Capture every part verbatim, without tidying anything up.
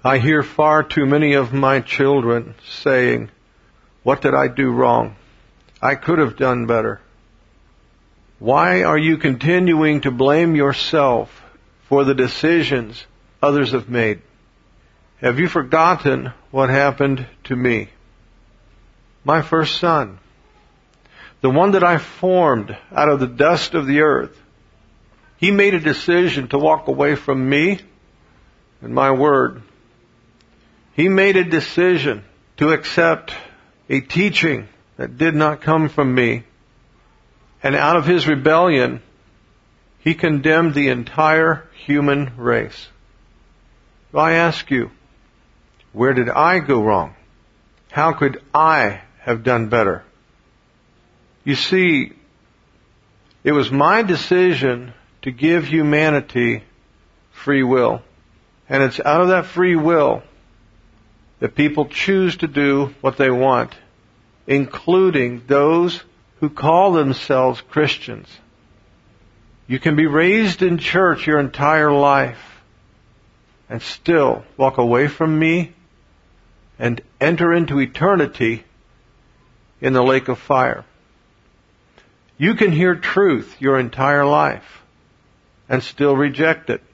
I hear far too many of my children saying, "What did I do wrong? I could have done better." Why are you continuing to blame yourself for the decisions others have made? Have you forgotten what happened to me? My first son, the one that I formed out of the dust of the earth, he made a decision to walk away from me and my word. He made a decision to accept a teaching that did not come from me. And out of his rebellion, he condemned the entire human race. So I ask you, where did I go wrong? How could I have done better? You see, it was my decision to give humanity free will. And it's out of that free will that people choose to do what they want, including those who call themselves Christians. You can be raised in church your entire life and still walk away from me and enter into eternity in the lake of fire. You can hear truth your entire life and still reject it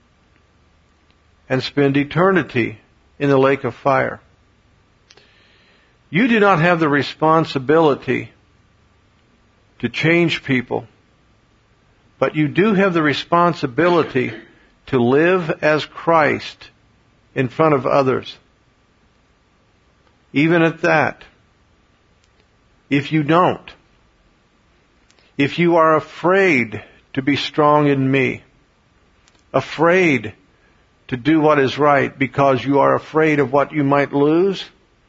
and spend eternity in the lake of fire. You do not have the responsibility to change people, but you do have the responsibility to live as Christ in front of others. Even at that, if you don't, if you are afraid to be strong in me, afraid to do what is right because you are afraid of what you might lose,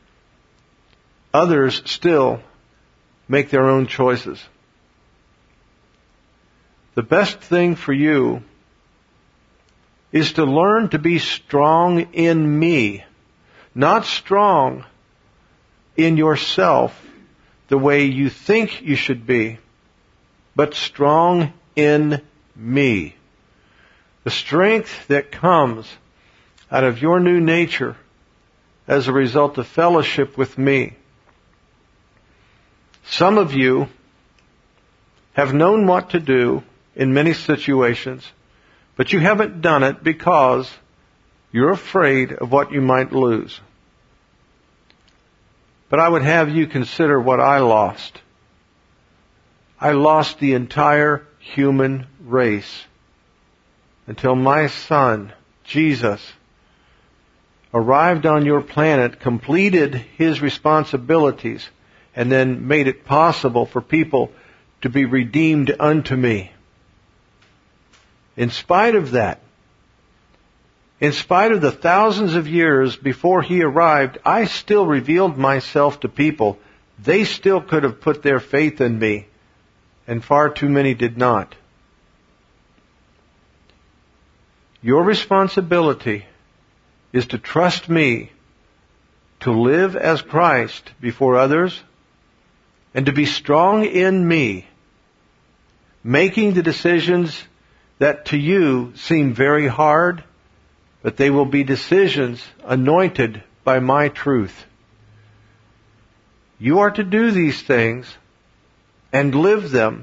others still make their own choices. The best thing for you is to learn to be strong in me, not strong in yourself the way you think you should be, but strong in me. The strength that comes out of your new nature as a result of fellowship with me. Some of you have known what to do in many situations, but you haven't done it because you're afraid of what you might lose. But I would have you consider what I lost. I lost the entire human race until my son, Jesus, arrived on your planet, completed his responsibilities, and then made it possible for people to be redeemed unto me. In spite of that, in spite of the thousands of years before he arrived, I still revealed myself to people. They still could have put their faith in me, and far too many did not. Your responsibility is to trust me, to live as Christ before others, and to be strong in me, making the decisions that to you seem very hard, but they will be decisions anointed by my truth. You are to do these things and live them.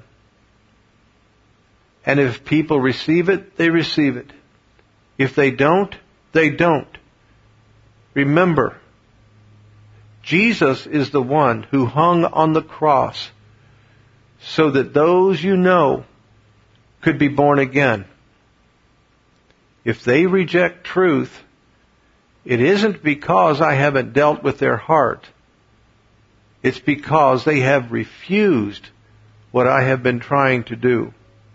And if people receive it, they receive it. If they don't, they don't. Remember, Jesus is the one who hung on the cross so that those you know could be born again. If they reject truth, it isn't because I haven't dealt with their heart. It's because they have refused what I have been trying to do.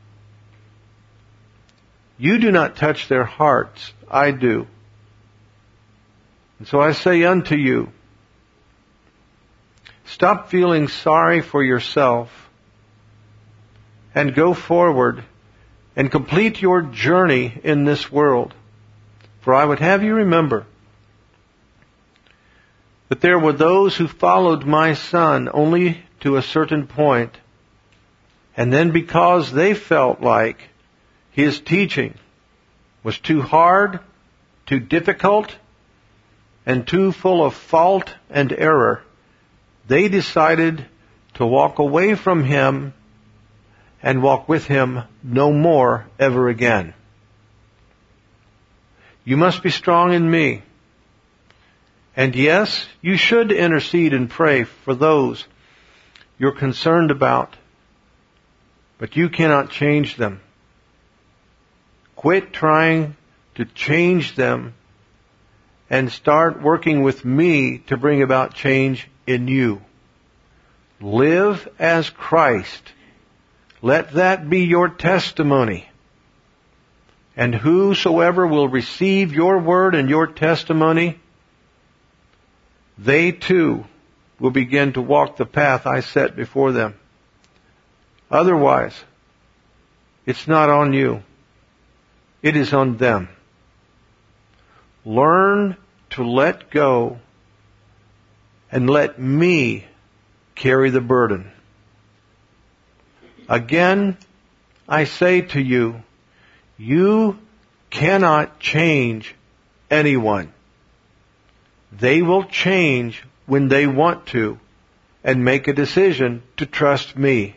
You do not touch their hearts, I do. And so I say unto you, stop feeling sorry for yourself and go forward and complete your journey in this world. For I would have you remember that there were those who followed my son only to a certain point, and then because they felt like his teaching was too hard, too difficult, and too full of fault and error, they decided to walk away from Him and walk with Him no more ever again. You must be strong in me. And yes, you should intercede and pray for those you're concerned about, but you cannot change them. Quit trying to change them and start working with me to bring about change in you. Live as Christ. Let that be your testimony. And whosoever will receive your word and your testimony, they too will begin to walk the path I set before them. Otherwise, it's not on you. It is on them. Learn to let go and let me carry the burden. Again, I say to you, you cannot change anyone. They will change when they want to and make a decision to trust me.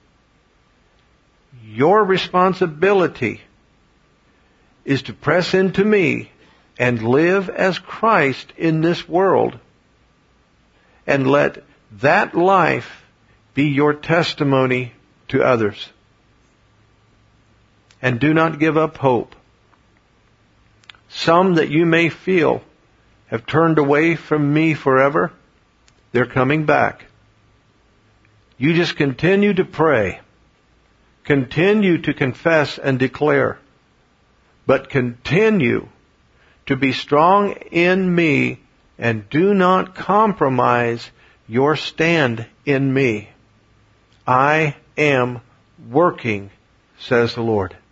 Your responsibility is to press into me and live as Christ in this world, and let that life be your testimony to others. And do not give up hope. Some that you may feel have turned away from me forever, they're coming back. You just continue to pray. Continue to confess and declare. But continue to be strong in me and do not compromise your stand in me. I am working, says the Lord.